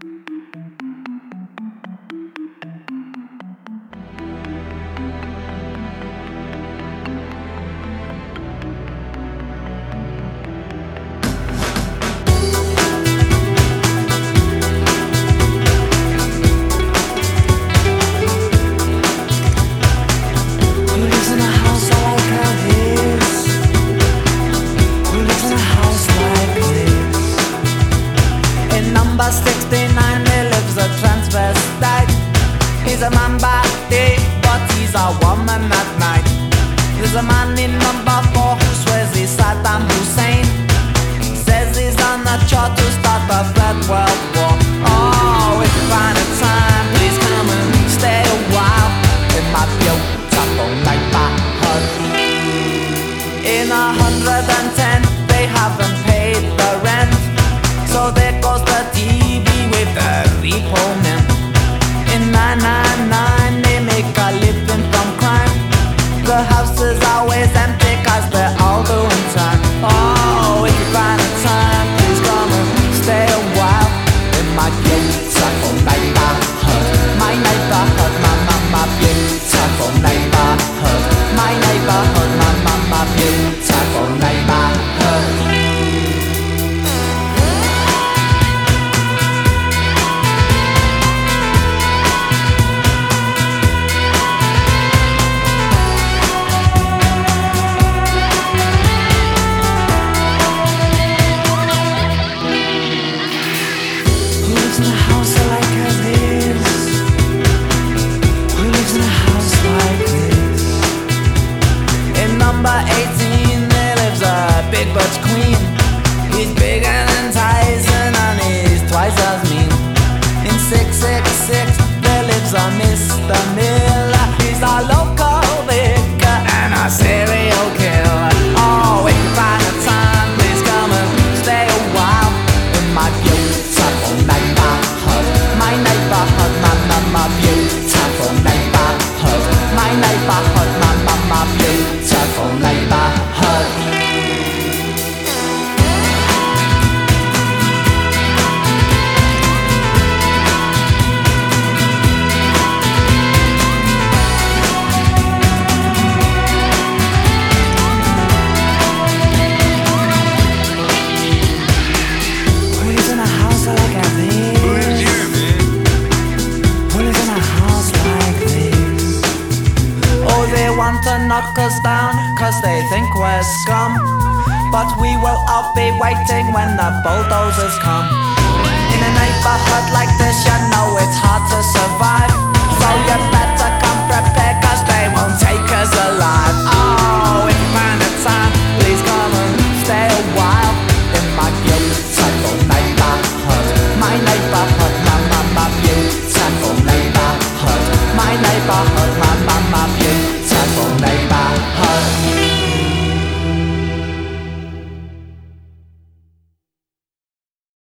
He's a man by day, but he's a woman at night. There's a man in number 4 who swears he's Saddam Hussein. Says he's on a chart to start the Third World War. Oh, if you find a time, please come and stay a while in my beautiful neighborhood. In 110, they haven't paid the rent, so there goes the TV with the repo men. In 999 they make a living from crime. The house is always empty cause they're all doing time. Oh, if you find a time, please come and stay a while in my beautiful neighborhood. My neighborhood, my beautiful neighborhood. My neighborhood, my beautiful neighborhood. Number 18, there lives a big butch queen. He's bigger than Tyson and he's twice as mean. In 666, there lives a Mr. Miller. He's a local vicar and a serial killer. Oh, if you find a time, please come and stay a while in my beautiful neighborhood. My neighborhood, my beautiful neighborhood. My neighborhood, my beautiful neighborhood. Who lives in a house like this? Who lives here, man? Who lives in a house like this? Oh, they want to knock us down cause they think we're scum, but we will all be waiting when the bulldozers come. In a neighborhood